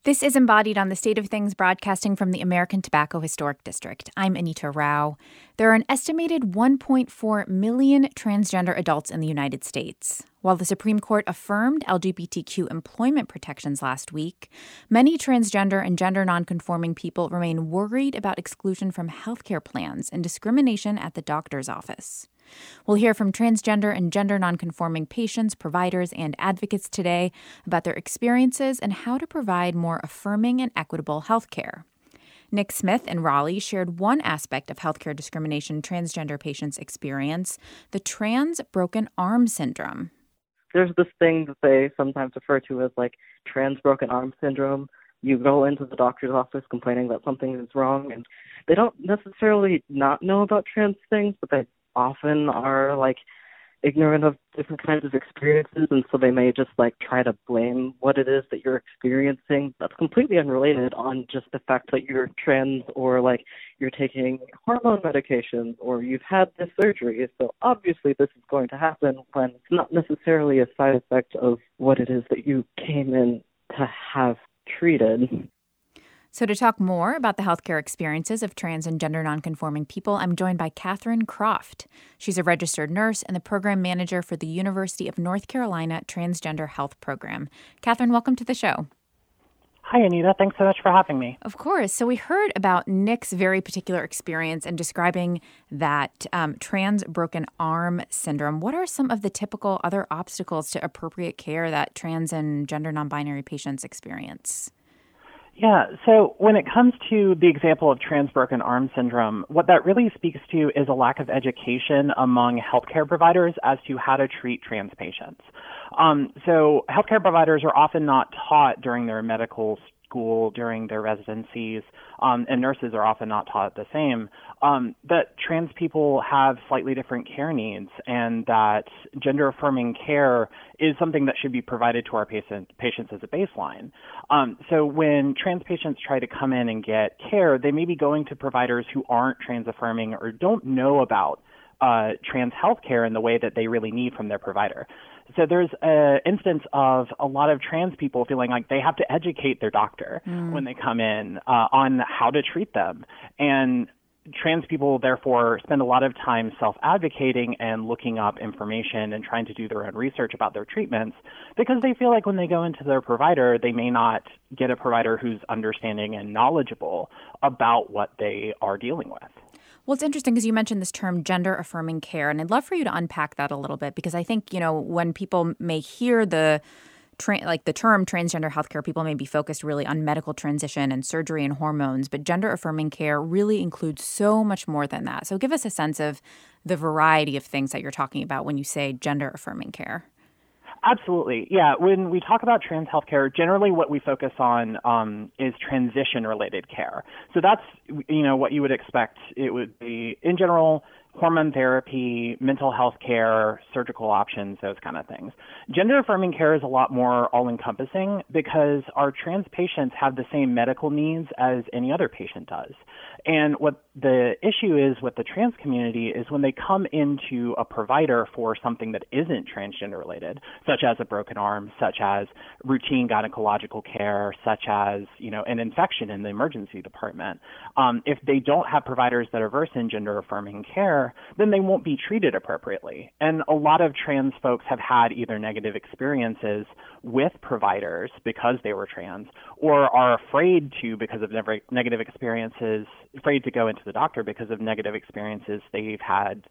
This is Embodied on the State of Things, broadcasting from the American Tobacco Historic District. I'm Anita Rao. There are an estimated 1.4 million transgender adults in the United States. While the Supreme Court affirmed LGBTQ employment protections last week, many transgender and gender nonconforming people remain worried about exclusion from healthcare plans and discrimination at the doctor's office. We'll hear from transgender and gender nonconforming patients, providers, and advocates today about their experiences and how to provide more affirming and equitable health care. Nick Smith in Raleigh shared one aspect of healthcare discrimination transgender patients experience, the trans broken arm syndrome. There's this thing that they sometimes refer to as like trans broken arm syndrome. You go into the doctor's office complaining that something is wrong, and they don't necessarily not know about trans things, but they often are like ignorant of different kinds of experiences, and so they may just like try to blame what it is that you're experiencing that's completely unrelated on just the fact that you're trans, or like you're taking hormone medications, or you've had this surgery, so obviously this is going to happen, when it's not necessarily a side effect of what it is that you came in to have treated. So to talk more about the healthcare experiences of trans and gender nonconforming people, I'm joined by Catherine Croft. She's a registered nurse and the program manager for the University of North Carolina Transgender Health Program. Catherine, welcome to the show. Hi, Anita. Thanks so much for having me. Of course. So we heard about Nick's very particular experience in describing that trans broken arm syndrome. What are some of the typical other obstacles to appropriate care that trans and gender non-binary patients experience? Yeah, so when it comes to the example of trans broken arm syndrome, what that really speaks to is a lack of education among healthcare providers as to how to treat trans patients. So healthcare providers are often not taught during their medical school, during their residencies, and nurses are often not taught the same, that trans people have slightly different care needs, and that gender-affirming care is something that should be provided to our patients as a baseline. So when trans patients try to come in and get care, they may be going to providers who aren't trans-affirming or don't know about trans health care in the way that they really need from their provider. So there's an instance of a lot of trans people feeling like they have to educate their doctor when they come in on how to treat them. And trans people, therefore, spend a lot of time self-advocating and looking up information and trying to do their own research about their treatments because they feel like when they go into their provider, they may not get a provider who's understanding and knowledgeable about what they are dealing with. Well, it's interesting because you mentioned this term gender-affirming care, and I'd love for you to unpack that a little bit because I think, when people may hear the term transgender healthcare, people may be focused really on medical transition and surgery and hormones, but gender-affirming care really includes so much more than that. So give us a sense of the variety of things that you're talking about when you say gender-affirming care. Absolutely. Yeah. When we talk about trans healthcare, generally what we focus on is transition-related care. So that's, what you would expect. It would be, in general, hormone therapy, mental health care, surgical options, those kind of things. Gender-affirming care is a lot more all-encompassing because our trans patients have the same medical needs as any other patient does. And what the issue is with the trans community is when they come into a provider for something that isn't transgender related, such as a broken arm, such as routine gynecological care, such as, an infection in the emergency department. If they don't have providers that are versed in gender affirming care, then they won't be treated appropriately. And a lot of trans folks have had either negative experiences with providers because they were trans, or are afraid to because of negative experiences, afraid to go into the doctor because of negative experiences they've had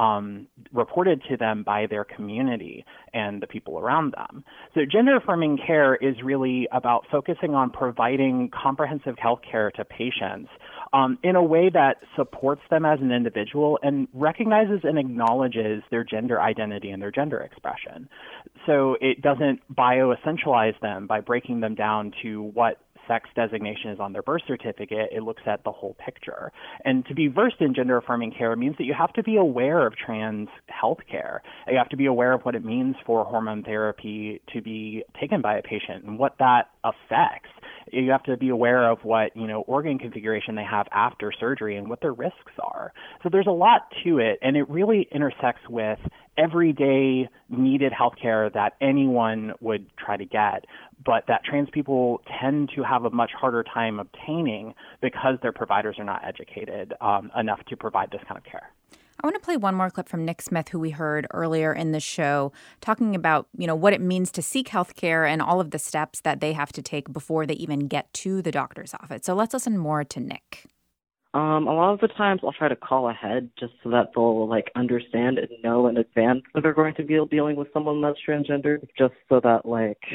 reported to them by their community and the people around them. So gender-affirming care is really about focusing on providing comprehensive health care to patients in a way that supports them as an individual and recognizes and acknowledges their gender identity and their gender expression. So it doesn't bioessentialize them by breaking them down to what sex designation is on their birth certificate. It looks at the whole picture. And to be versed in gender-affirming care means that you have to be aware of trans health care. You have to be aware of what it means for hormone therapy to be taken by a patient and what that affects. You have to be aware of what, organ configuration they have after surgery and what their risks are. So there's a lot to it, and it really intersects with everyday needed healthcare that anyone would try to get, but that trans people tend to have a much harder time obtaining because their providers are not educated enough to provide this kind of care. I want to play one more clip from Nick Smith, who we heard earlier in the show, talking about, what it means to seek health care and all of the steps that they have to take before they even get to the doctor's office. So let's listen more to Nick. A lot of the times I'll try to call ahead just so that they'll understand and know in advance that they're going to be dealing with someone that's transgender, just so that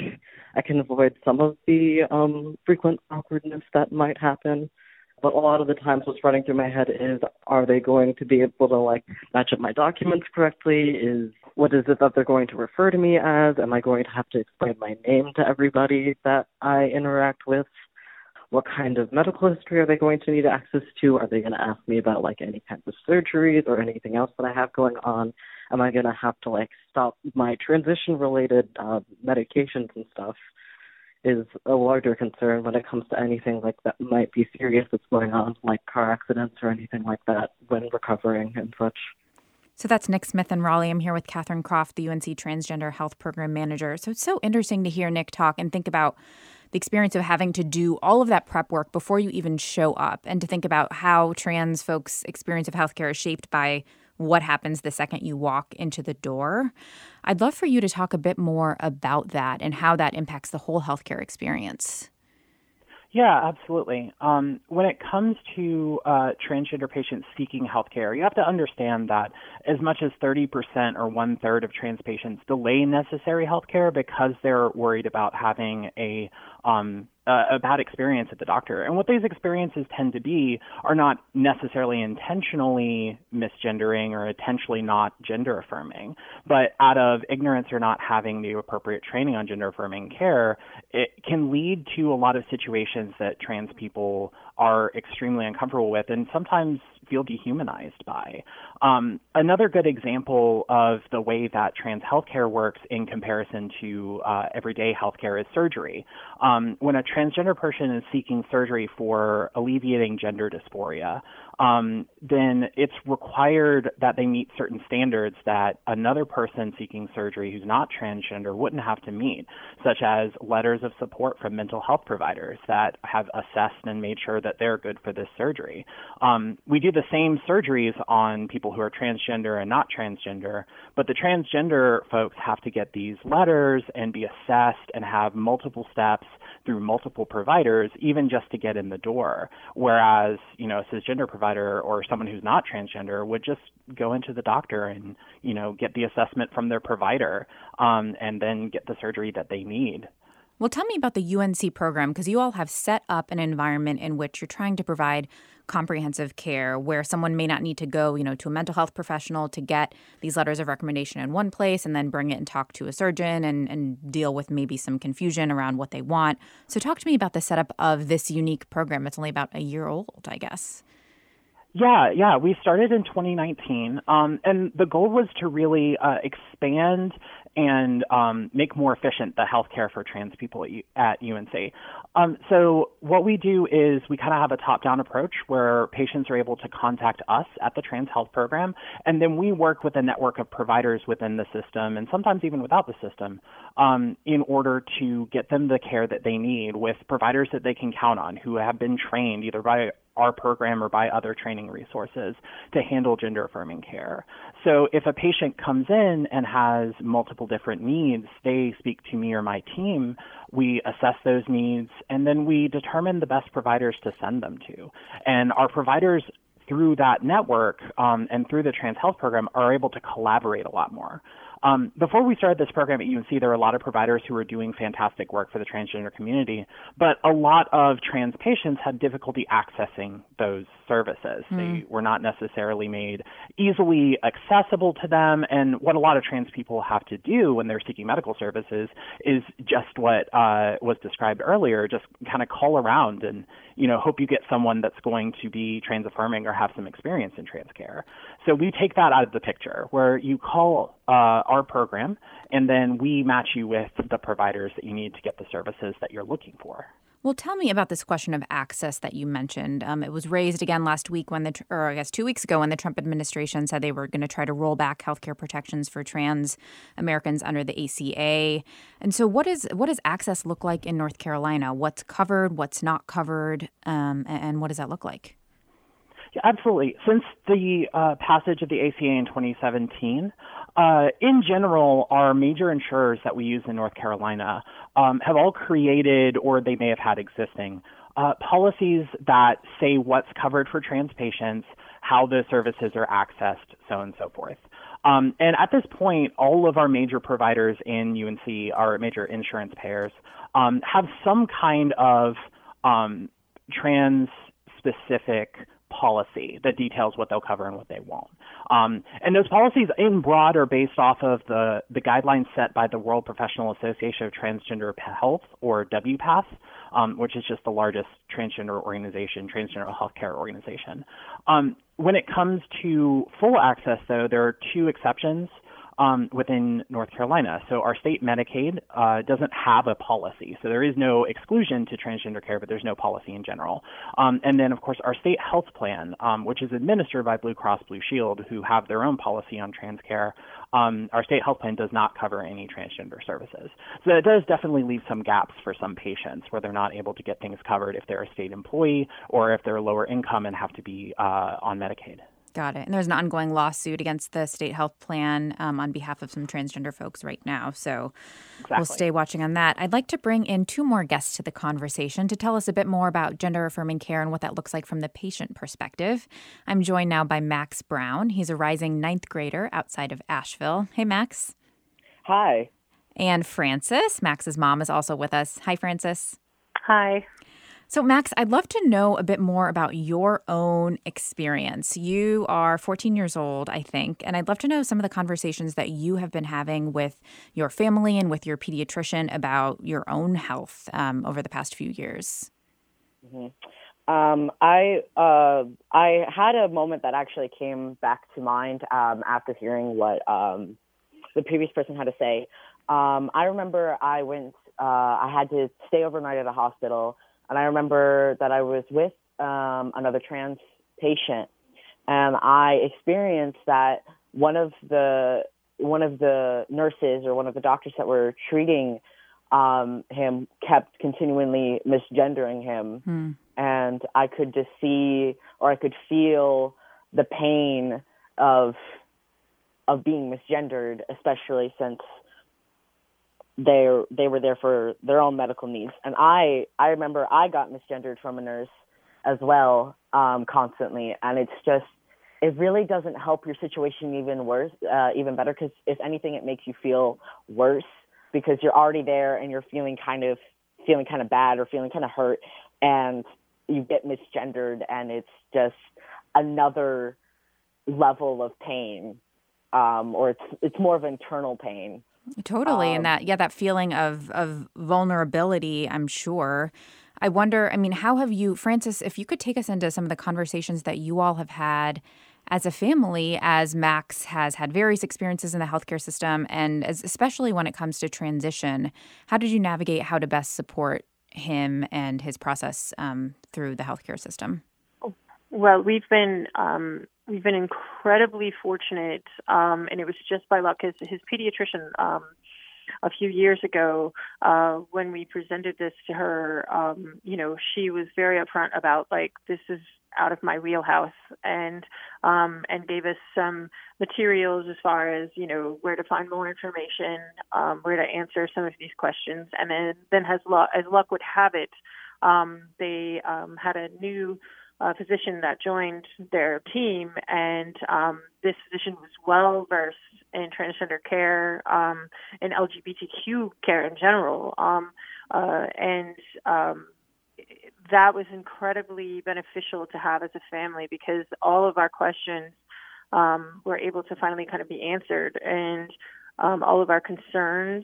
I can avoid some of the frequent awkwardness that might happen. But a lot of the times what's running through my head is, are they going to be able to match up my documents correctly? What is it that they're going to refer to me as? Am I going to have to explain my name to everybody that I interact with? What kind of medical history are they going to need access to? Are they going to ask me about any kinds of surgeries or anything else that I have going on? Am I going to have to stop my transition related medications and stuff? Is a larger concern when it comes to anything that might be serious that's going on, like car accidents or anything like that when recovering and such. So that's Nick Smith in Raleigh. I'm here with Catherine Croft, the UNC Transgender Health Program Manager. So it's so interesting to hear Nick talk and think about the experience of having to do all of that prep work before you even show up, and to think about how trans folks' experience of healthcare is shaped by what happens the second you walk into the door. I'd love for you to talk a bit more about that and how that impacts the whole healthcare experience. Yeah, absolutely. When it comes to transgender patients seeking healthcare, you have to understand that as much as 30% or 1/3 of trans patients delay necessary healthcare because they're worried about having a bad experience at the doctor. And what these experiences tend to be are not necessarily intentionally misgendering or intentionally not gender affirming, but out of ignorance or not having the appropriate training on gender affirming care, it can lead to a lot of situations that trans people are extremely uncomfortable with and sometimes feel dehumanized by. Another good example of the way that trans healthcare works in comparison to everyday healthcare is surgery. When a transgender person is seeking surgery for alleviating gender dysphoria, then it's required that they meet certain standards that another person seeking surgery who's not transgender wouldn't have to meet, such as letters of support from mental health providers that have assessed and made sure that they're good for this surgery. We do the same surgeries on people who are transgender and not transgender, but the transgender folks have to get these letters and be assessed and have multiple steps through multiple providers, even just to get in the door. Whereas, a cisgender provider or someone who's not transgender would just go into the doctor and, get the assessment from their provider and then get the surgery that they need. Well, tell me about the UNC program, because you all have set up an environment in which you're trying to provide comprehensive care where someone may not need to go, to a mental health professional to get these letters of recommendation in one place and then bring it and talk to a surgeon and deal with maybe some confusion around what they want. So talk to me about the setup of this unique program. It's only about a year old, I guess. Yeah. We started in 2019, and the goal was to really expand and make more efficient the healthcare for trans people at UNC. So what we do is we kind of have a top-down approach where patients are able to contact us at the Trans Health Program, and then we work with a network of providers within the system, and sometimes even without the system, in order to get them the care that they need with providers that they can count on, who have been trained either by our program or by other training resources to handle gender affirming care. So if a patient comes in and has multiple different needs, they speak to me or my team, we assess those needs, and then we determine the best providers to send them to. And our providers through that network and through the Trans Health Program are able to collaborate a lot more. Before we started this program at UNC, there were a lot of providers who were doing fantastic work for the transgender community, but a lot of trans patients had difficulty accessing those services. They were not necessarily made easily accessible to them, and what a lot of trans people have to do when they're seeking medical services is just what was described earlier, just kind of call around and hope you get someone that's going to be trans affirming or have some experience in trans care. So we take that out of the picture, where you call our program, and then we match you with the providers that you need to get the services that you're looking for. Well, tell me about this question of access that you mentioned. It was raised again last week or I guess 2 weeks ago when the Trump administration said they were going to try to roll back healthcare protections for trans Americans under the ACA. And so what does access look like in North Carolina? What's covered, what's not covered, and what does that look like? Yeah, absolutely. Since the passage of the ACA in 2017, in general, our major insurers that we use in North Carolina have all created, or they may have had existing, policies that say what's covered for trans patients, how the services are accessed, so on and so forth. And at this point, all of our major providers in UNC, our major insurance payers, have some kind of trans-specific policy that details what they'll cover and what they won't. And those policies in broad are based off of the guidelines set by the World Professional Association of Transgender Health, or WPATH, which is just the largest transgender healthcare organization. When it comes to full access, though, there are two exceptions within North Carolina. So our state Medicaid doesn't have a policy. So there is no exclusion to transgender care, but there's no policy in general. And then, of course, our state health plan, which is administered by Blue Cross Blue Shield, who have their own policy on trans care, our state health plan does not cover any transgender services. So it does definitely leave some gaps for some patients where they're not able to get things covered if they're a state employee or if they're lower income and have to be on Medicaid. Got it. And there's an ongoing lawsuit against the state health plan on behalf of some transgender folks right now. So We'll stay watching on that. I'd like to bring in two more guests to the conversation to tell us a bit more about gender-affirming care and what that looks like from the patient perspective. I'm joined now by Max Brown. He's a rising ninth grader outside of Asheville. Hey, Max. Hi. And Frances, Max's mom, is also with us. Hi, Frances. Hi. So, Max, I'd love to know a bit more about your own experience. You are 14 years old, I think, and I'd love to know some of the conversations that you have been having with your family and with your pediatrician about your own health over the past few years. Mm-hmm. I had a moment that actually came back to mind after hearing what the previous person had to say. I remember I had to stay overnight at a hospital. And I remember that I was with another trans patient, and I experienced that one of the nurses or one of the doctors that were treating him kept continually misgendering him, and I could just see, or I could feel the pain of being misgendered, especially since they were there for their own medical needs. And I remember I got misgendered from a nurse as well, constantly. And it really doesn't help your situation even better, because if anything, it makes you feel worse because you're already there and you're feeling kind of bad or feeling kind of hurt, and you get misgendered, and it's just another level of pain, or it's more of internal pain. Totally. And that feeling of vulnerability, I'm sure. I wonder, how have you, Frances, if you could take us into some of the conversations that you all have had as a family, as Max has had various experiences in the healthcare system, and especially when it comes to transition, how did you navigate how to best support him and his process through the healthcare system? Well, we've been incredibly fortunate, and it was just by luck. His pediatrician, a few years ago, when we presented this to her, she was very upfront about, this is out of my wheelhouse, and gave us some materials as far as, where to find more information, where to answer some of these questions. And then as luck would have it, they had a new physician that joined their team, and this physician was well versed in transgender care and LGBTQ care in general, and that was incredibly beneficial to have as a family, because all of our questions were able to finally kind of be answered, and all of our concerns.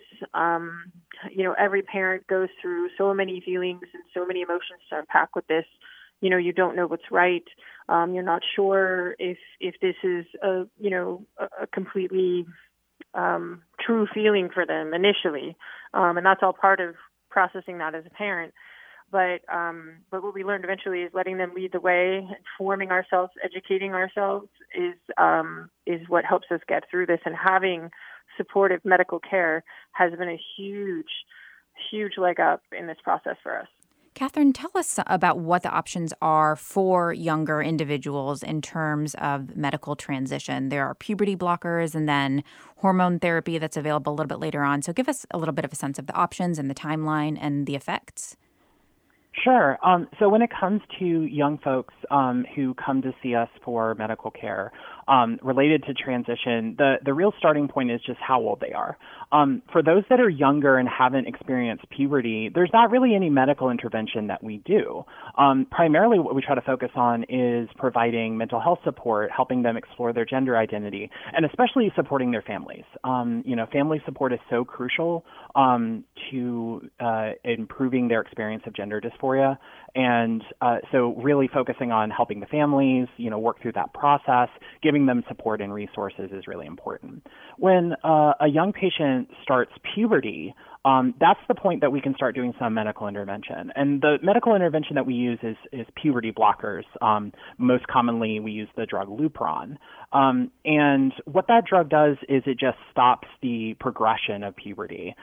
Every parent goes through so many feelings and so many emotions to unpack with this. You don't know what's right. You're not sure if this is a completely true feeling for them initially. And that's all part of processing that as a parent. But what we learned eventually is letting them lead the way, informing ourselves, educating ourselves is what helps us get through this. And having supportive medical care has been a huge leg up in this process for us. Catherine, tell us about what the options are for younger individuals in terms of medical transition. There are puberty blockers and then hormone therapy that's available a little bit later on. So give us a little bit of a sense of the options and the timeline and the effects. Sure. So when it comes to young folks who come to see us for medical care related to transition, the real starting point is just how old they are. For those that are younger and haven't experienced puberty, there's not really any medical intervention that we do. Primarily what we try to focus on is providing mental health support, helping them explore their gender identity, and especially supporting their families. Family support is so crucial to improving their experience of gender dysphoria. And so really focusing on helping the families, work through that process, giving them support and resources is really important. When a young patient starts puberty, that's the point that we can start doing some medical intervention. And the medical intervention that we use is puberty blockers. Most commonly, we use the drug Lupron. And what that drug does is it just stops the progression of puberty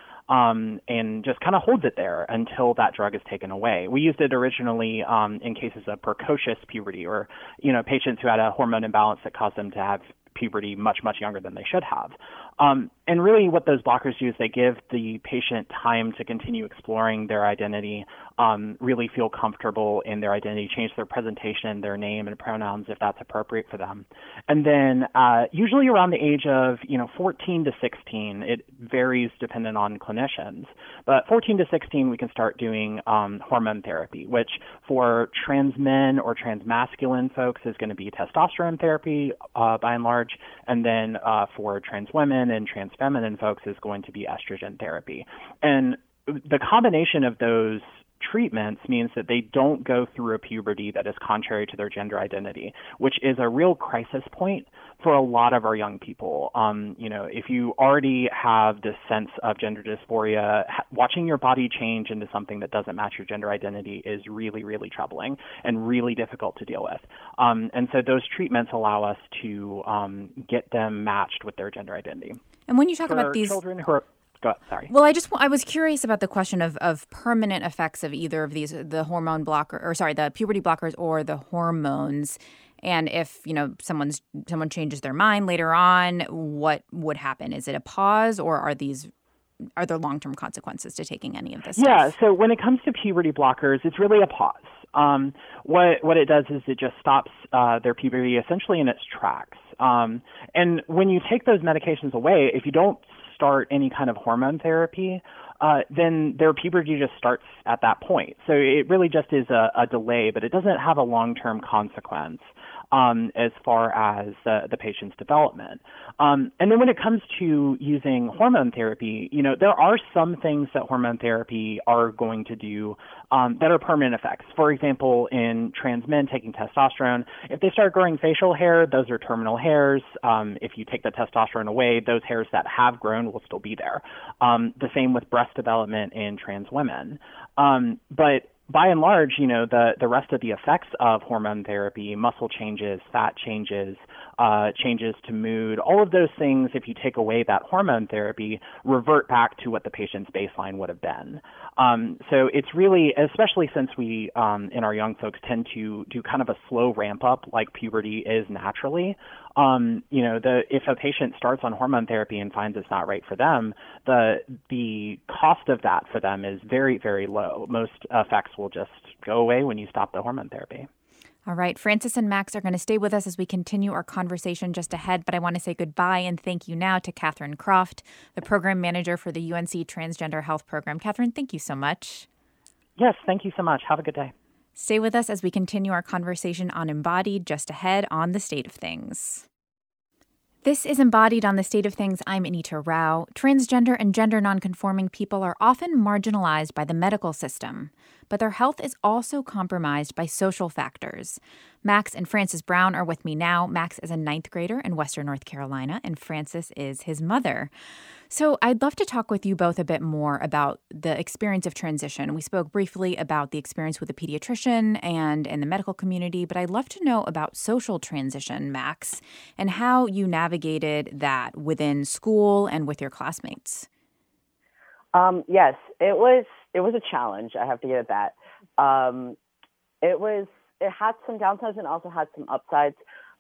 and just kind of holds it there until that drug is taken away. We used it originally in cases of precocious puberty or, patients who had a hormone imbalance that caused them to have puberty much younger than they should have. And really what those blockers do is they give the patient time to continue exploring their identity, really feel comfortable in their identity, change their presentation, their name and pronouns if that's appropriate for them. And then usually around the age of 14 to 16, it varies dependent on clinicians, but 14 to 16 we can start doing hormone therapy, which for trans men or trans masculine folks is going to be testosterone therapy by and large, and then for trans women and trans feminine folks is going to be estrogen therapy. And the combination of those treatments means that they don't go through a puberty that is contrary to their gender identity, which is a real crisis point for a lot of our young people. If you already have this sense of gender dysphoria, watching your body change into something that doesn't match your gender identity is really, really troubling and really difficult to deal with. And so those treatments allow us to get them matched with their gender identity. And when you talk about these children who are sorry. Well, I was curious about the question of permanent effects of either of these, the the puberty blockers or the hormones. And if, someone changes their mind later on, what would happen? Is it a pause or are there long-term consequences to taking any of this stuff? Yeah, so when it comes to puberty blockers, it's really a pause. What it does is it just stops their puberty essentially in its tracks. And when you take those medications away, if you don't start any kind of hormone therapy, then their puberty just starts at that point. So it really just is a delay, but it doesn't have a long-term consequence as far as the patient's development. And then when it comes to using hormone therapy, there are some things that hormone therapy are going to do that are permanent effects. For example, in trans men taking testosterone, if they start growing facial hair, those are terminal hairs. If you take the testosterone away, those hairs that have grown will still be there. The same with breast development in trans women. But by and large, the rest of the effects of hormone therapy, muscle changes, fat changes, changes to mood, all of those things, if you take away that hormone therapy, revert back to what the patient's baseline would have been. So it's really, especially since we, in our young folks, tend to do kind of a slow ramp up like puberty is naturally, if a patient starts on hormone therapy and finds it's not right for them, the cost of that for them is very, very low. Most effects will just go away when you stop the hormone therapy. All right. Francis and Max are going to stay with us as we continue our conversation just ahead, but I want to say goodbye and thank you now to Catherine Croft, the program manager for the UNC Transgender Health Program. Catherine, thank you so much. Yes, thank you so much. Have a good day. Stay with us as we continue our conversation on Embodied just ahead on The State of Things. This is Embodied on The State of Things. I'm Anita Rao. Transgender and gender nonconforming people are often marginalized by the medical system. but their health is also compromised by social factors. Max and Frances Brown are with me now. Max is a 9th grader in Western North Carolina, and Frances is his mother. So I'd love to talk with you both a bit more about the experience of transition. We spoke briefly about the experience with a pediatrician and in the medical community, but I'd love to know about social transition, Max, and how you navigated that within school and with your classmates. Yes, it was a challenge. I have to give it that. It had some downsides and also had some upsides.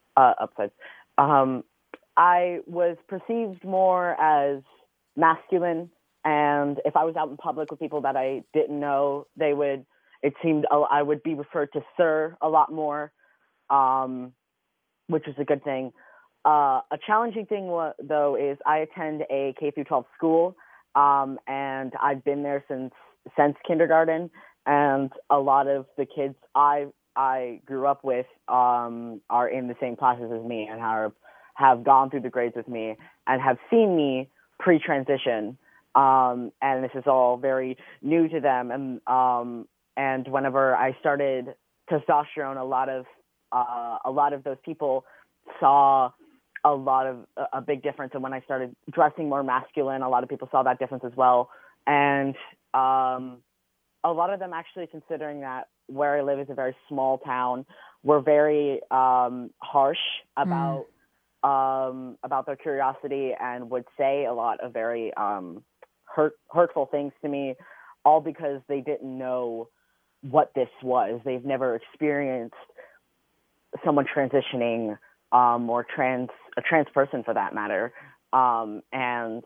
I was perceived more as masculine, and if I was out in public with people that I didn't know, it seemed I would be referred to sir a lot more, which was a good thing. A challenging thing, though, is I attend a K through 12 school. And I've been there since kindergarten, and a lot of the kids I grew up with are in the same classes as me and have gone through the grades with me and have seen me pre-transition. And this is all very new to them. And whenever I started testosterone, a lot of those people saw a big difference. And when I started dressing more masculine, a lot of people saw that difference as well. And a lot of them actually, considering that where I live is a very small town, were very harsh about their curiosity and would say a lot of very hurtful things to me, all because they didn't know what this was. They've never experienced someone transitioning or a trans person for that matter. And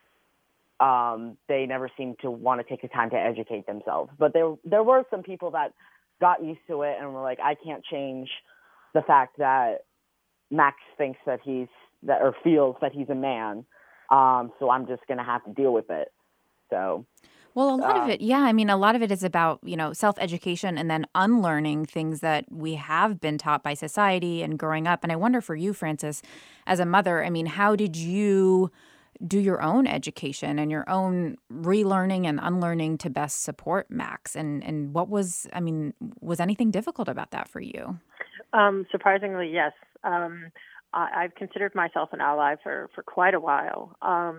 they never seemed to want to take the time to educate themselves. But there were some people that got used to it and were like, I can't change the fact that Max thinks that feels that he's a man. So I'm just going to have to deal with it. So. Well, a lot of it, yeah. I mean, a lot of it is about, self-education and then unlearning things that we have been taught by society and growing up. And I wonder for you, Frances, as a mother, I mean, how did you do your own education and your own relearning and unlearning to best support Max? And what was anything difficult about that for you? Surprisingly, yes. I've considered myself an ally for quite a while.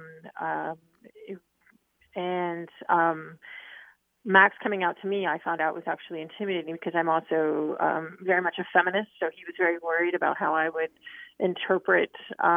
And Max coming out to me, I found out was actually intimidating because I'm also very much a feminist. So he was very worried about how I would interpret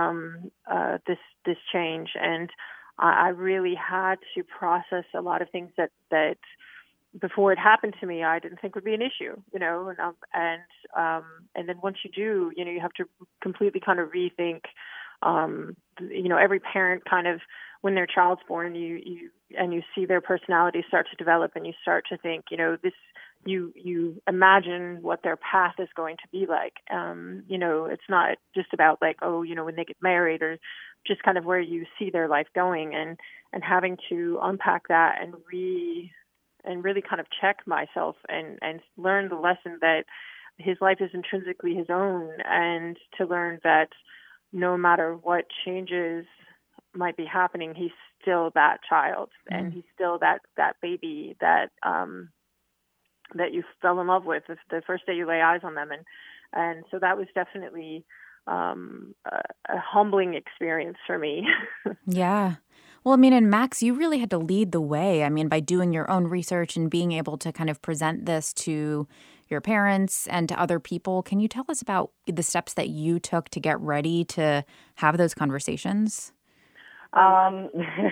this change, and I really had to process a lot of things that before it happened to me I didn't think would be an issue, and then once you do, you have to completely kind of rethink. Every parent kind of, when their child's born, you see their personality start to develop, and you start to think, you imagine what their path is going to be like. It's not just about like, when they get married, or just kind of where you see their life going, and having to unpack that and really kind of check myself and learn the lesson that his life is intrinsically his own, and to learn that no matter what changes might be happening, he's still that child, and he's still that baby that you fell in love with the first day you lay eyes on them, and so that was definitely a humbling experience for me. Yeah. Well, I mean, and Max, you really had to lead the way. I mean, by doing your own research and being able to kind of present this to your parents and to other people. Can you tell us about the steps that you took to get ready to have those conversations? The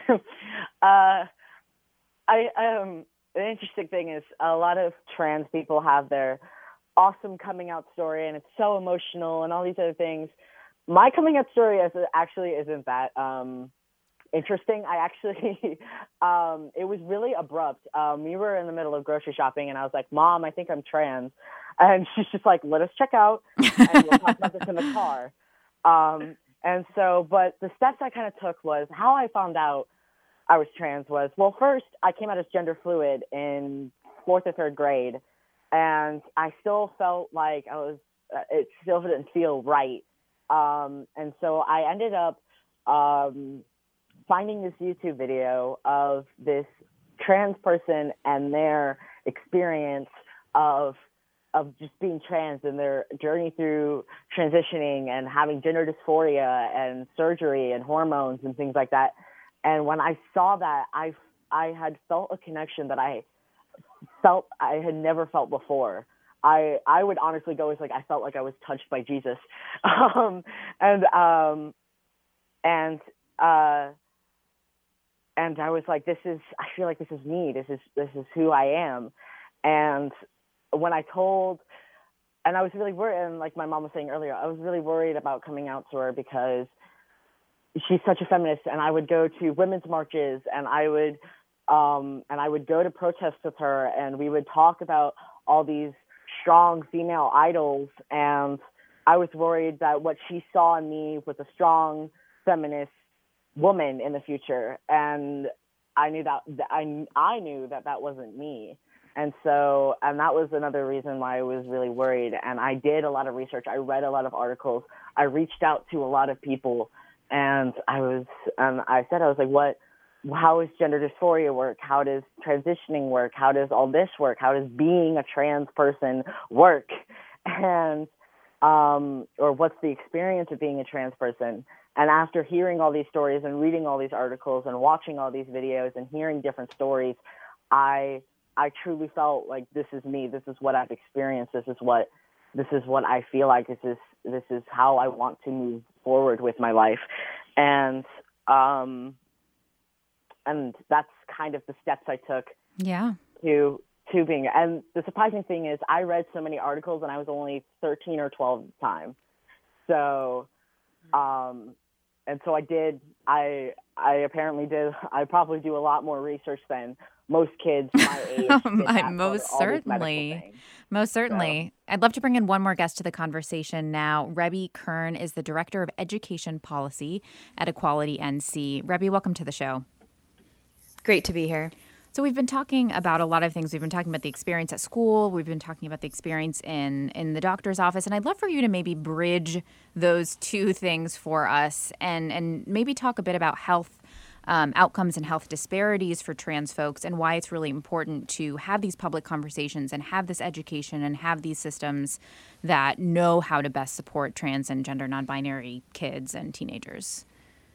interesting thing is a lot of trans people have their awesome coming out story, and it's so emotional and all these other things. My coming out story actually isn't that interesting. I actually, it was really abrupt. We were in the middle of grocery shopping, and I was like, Mom, I think I'm trans. And she's just like, let us check out, and we'll talk about this in the car. And so, but the steps I kind of took was, how I found out I was trans was, well, first, I came out as gender fluid in 4th or 3rd grade, and I still felt like it still didn't feel right. And so I ended up finding this YouTube video of this trans person and their experience of just being trans and their journey through transitioning and having gender dysphoria and surgery and hormones and things like that. And when I saw that, I had felt a connection that I felt I had never felt before. I would honestly go as like I felt like I was touched by Jesus, and I was like, I feel like this is me. This is who I am. And when I told, and I was really worried, and like my mom was saying earlier, I was really worried about coming out to her because she's such a feminist, and I would go to women's marches, and I would go to protests with her, and we would talk about all these strong female idols, and I was worried that what she saw in me was a strong feminist woman in the future, and I knew that that wasn't me. And that was another reason why I was really worried. And I did a lot of research. I read a lot of articles. I reached out to a lot of people, and I was like, how does gender dysphoria work? How does transitioning work? How does all this work? How does being a trans person work? And, or what's the experience of being a trans person? And after hearing all these stories and reading all these articles and watching all these videos and hearing different stories, I truly felt like this is me. This is what I've experienced. This is what I feel like. This is how I want to move forward with my life. And that's kind of the steps I took. Yeah. To being. And the surprising thing is, I read so many articles, and I was only 13 or 12 at the time. So, and so I did. I apparently did. I probably do a lot more research than most kids my age. Most certainly. So. I'd love to bring in one more guest to the conversation now. Rebby Kern is the Director of Education Policy at Equality NC. Rebby, welcome to the show. Great to be here. So we've been talking about a lot of things. We've been talking about the experience at school. We've been talking about the experience in the doctor's office. And I'd love for you to maybe bridge those two things for us and maybe talk a bit about health outcomes and health disparities for trans folks and why it's really important to have these public conversations and have this education and have these systems that know how to best support trans and gender non-binary kids and teenagers.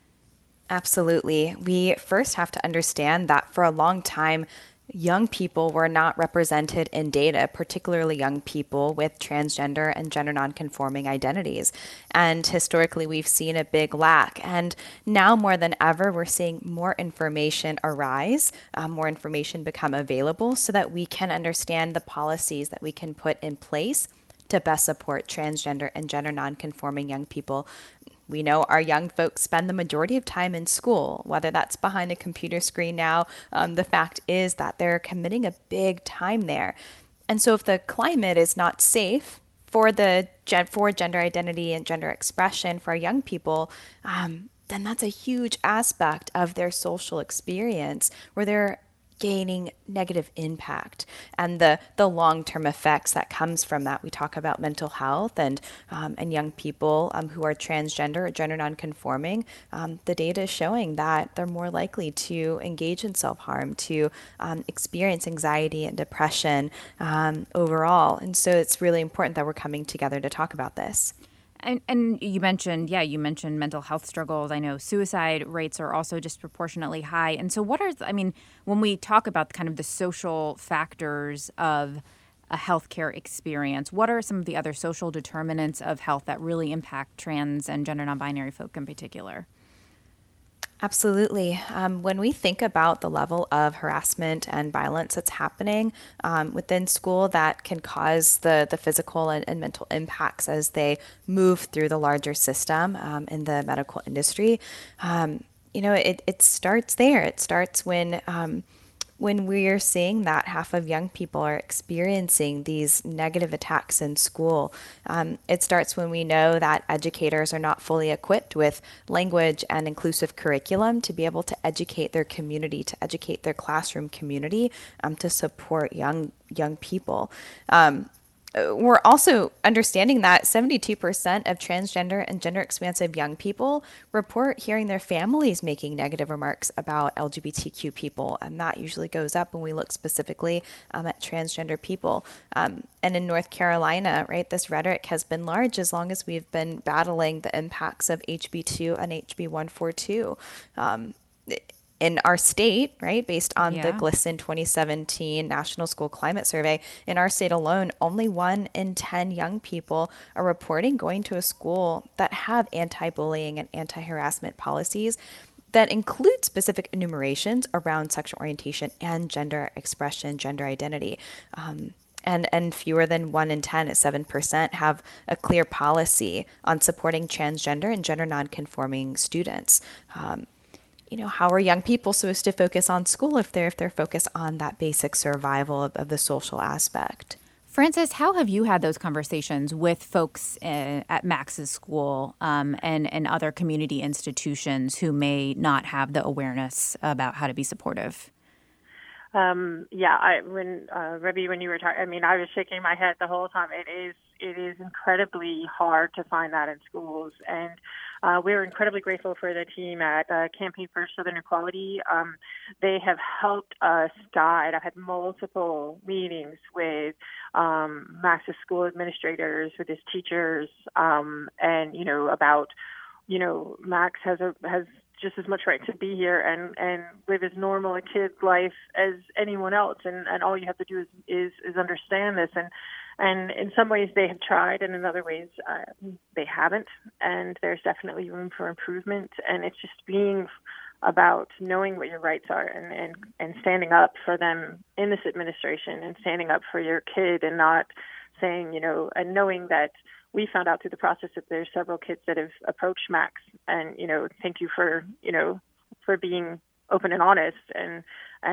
Absolutely. We first have to understand that for a long time, young people were not represented in data, particularly young people with transgender and gender nonconforming identities. And historically, we've seen a big lack. And now more than ever, we're seeing more information arise, more information become available so that we can understand the policies that we can put in place to best support transgender and gender nonconforming young people. We know our young folks spend the majority of time in school, whether that's behind a computer screen now. The fact is that they're committing a big time there. And so if the climate is not safe for gender identity and gender expression for our young people, then that's a huge aspect of their social experience where they're gaining negative impact and the long-term effects that comes from that. We talk about mental health and young people who are transgender or gender nonconforming. The data is showing that they're more likely to engage in self-harm, to experience anxiety and depression overall. And so it's really important that we're coming together to talk about this. And you mentioned mental health struggles. I know suicide rates are also disproportionately high. And so when we talk about kind of the social factors of a healthcare experience, what are some of the other social determinants of health that really impact trans and gender non-binary folk in particular? Absolutely. When we think about the level of harassment and violence that's happening within school that can cause the physical and mental impacts as they move through the larger system in the medical industry, it starts there. It starts when we're seeing that half of young people are experiencing these negative attacks in school. It starts when we know that educators are not fully equipped with language and inclusive curriculum to be able to educate their community, to educate their classroom community, to support young people. we're also understanding that 72% of transgender and gender expansive young people report hearing their families making negative remarks about LGBTQ people. And that usually goes up when we look specifically at transgender people. And in North Carolina, right, this rhetoric has been large as long as we've been battling the impacts of HB2 and HB 142. In our state, right, based on the GLSEN 2017 National School Climate Survey, in our state alone, only 1 in 10 young people are reporting going to a school that have anti-bullying and anti-harassment policies that include specific enumerations around sexual orientation and gender expression, gender identity. And fewer than 1 in 10 at 7% have a clear policy on supporting transgender and gender nonconforming students. How are young people supposed to focus on school if they're focused on that basic survival of the social aspect? Frances, how have you had those conversations with folks at Max's school and other community institutions who may not have the awareness about how to be supportive? When you were talking, I was shaking my head the whole time. It is incredibly hard to find that in schools, and we're incredibly grateful for the team at Campaign for Southern Equality. They have helped us guide. I've had multiple meetings with Max's school administrators, with his teachers, and about Max has just as much right to be here and live as normal a kid's life as anyone else, and all you have to do is understand this, and in some ways they have tried, and in other ways they haven't, and there's definitely room for improvement, and it's just being about knowing what your rights are and standing up for them in this administration, and standing up for your kid, and not saying, and knowing that we found out through the process that there's several kids that have approached Max, and thank you for being open and honest, and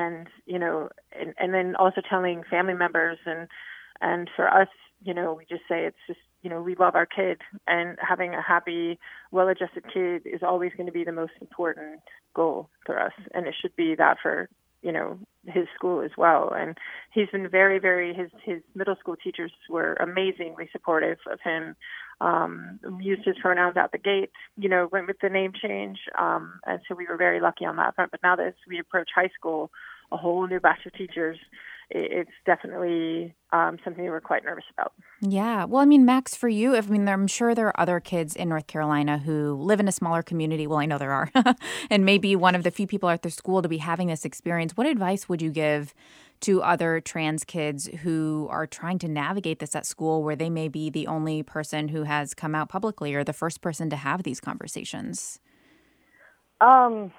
then also telling family members, and for us, we just say it's just we love our kid, and having a happy, well-adjusted kid is always going to be the most important goal for us, and it should be that for his school as well. And he's been very, very, his middle school teachers were amazingly supportive of him, used his pronouns out the gate, went with the name change. And so we were very lucky on that front. But now that we approach high school, a whole new batch of teachers, it's definitely something we're quite nervous about. Yeah. Well, Max, for you, I'm sure there are other kids in North Carolina who live in a smaller community. Well, I know there are. And maybe one of the few people at their school to be having this experience. What advice would you give to other trans kids who are trying to navigate this at school, where they may be the only person who has come out publicly or the first person to have these conversations? I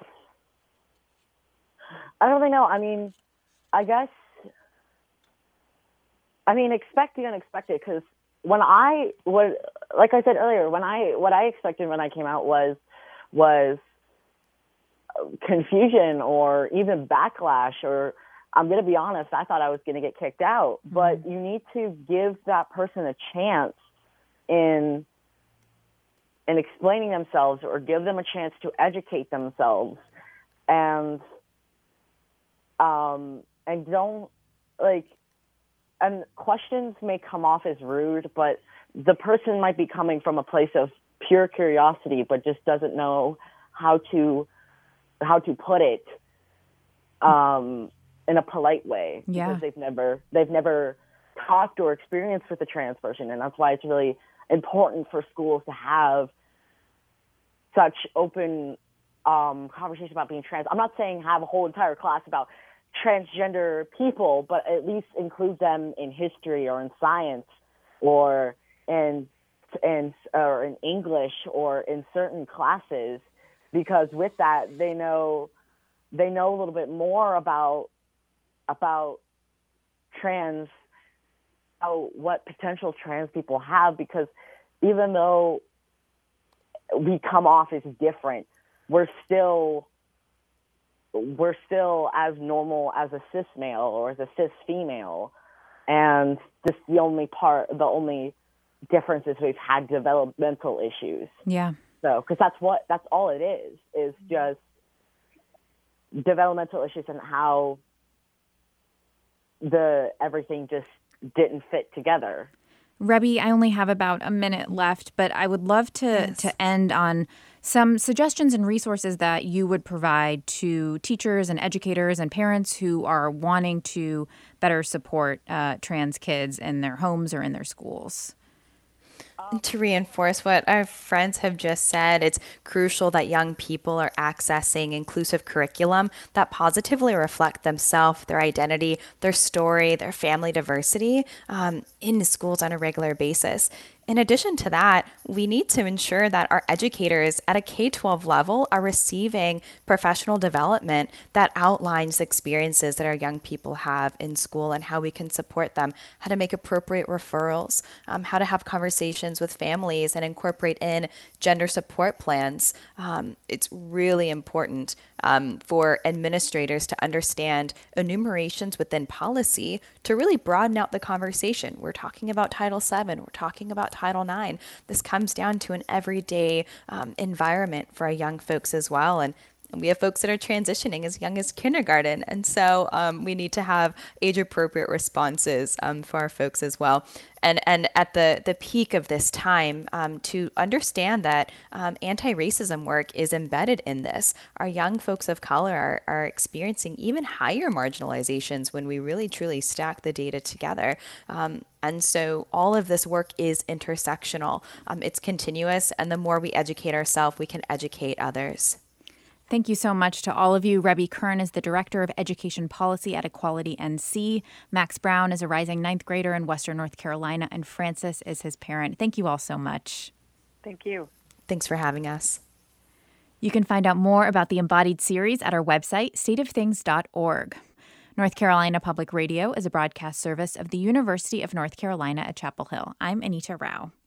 don't really know. I guess, expect the unexpected, because like I said earlier, what I expected when I came out was confusion or even backlash, or I'm going to be honest, I thought I was going to get kicked out. Mm-hmm. But you need to give that person a chance in explaining themselves, or give them a chance to educate themselves, and don't and questions may come off as rude, but the person might be coming from a place of pure curiosity, but just doesn't know how to put it in a polite way, because they've never talked or experienced with a trans person, and that's why it's really important for schools to have such open conversation about being trans. I'm not saying have a whole entire class about transgender people, but at least include them in history or in science or in English or in certain classes, because with that they know a little bit more about what potential trans people have, because even though we come off as different, we're still as normal as a cis male or as a cis female, and just the only difference is we've had developmental issues. Yeah. So, because that's all it is just developmental issues, and how everything just didn't fit together. Rebbie, I only have about a minute left, but I would love to end on some suggestions and resources that you would provide to teachers and educators and parents who are wanting to better support trans kids in their homes or in their schools. To reinforce what our friends have just said, it's crucial that young people are accessing inclusive curriculum that positively reflect themselves, their identity, their story, their family diversity in schools on a regular basis. In addition to that, we need to ensure that our educators at a K-12 level are receiving professional development that outlines the experiences that our young people have in school and how we can support them, how to make appropriate referrals, how to have conversations with families and incorporate in gender support plans. It's really important for administrators to understand enumerations within policy to really broaden out the conversation. We're talking about Title VII, we're talking about Title IX. This comes down to an everyday environment for our young folks as well. And we have folks that are transitioning as young as kindergarten. And so we need to have age-appropriate responses for our folks as well. And at the peak of this time, to understand that anti-racism work is embedded in this. Our young folks of color are experiencing even higher marginalizations when we really truly stack the data together. And so all of this work is intersectional. It's continuous, and the more we educate ourselves, we can educate others. Thank you so much to all of you. Rebbie Kern is the Director of Education Policy at Equality NC. Max Brown is a rising ninth grader in Western North Carolina, and Francis is his parent. Thank you all so much. Thank you. Thanks for having us. You can find out more about the Embodied series at our website, stateofthings.org. North Carolina Public Radio is a broadcast service of the University of North Carolina at Chapel Hill. I'm Anita Rao.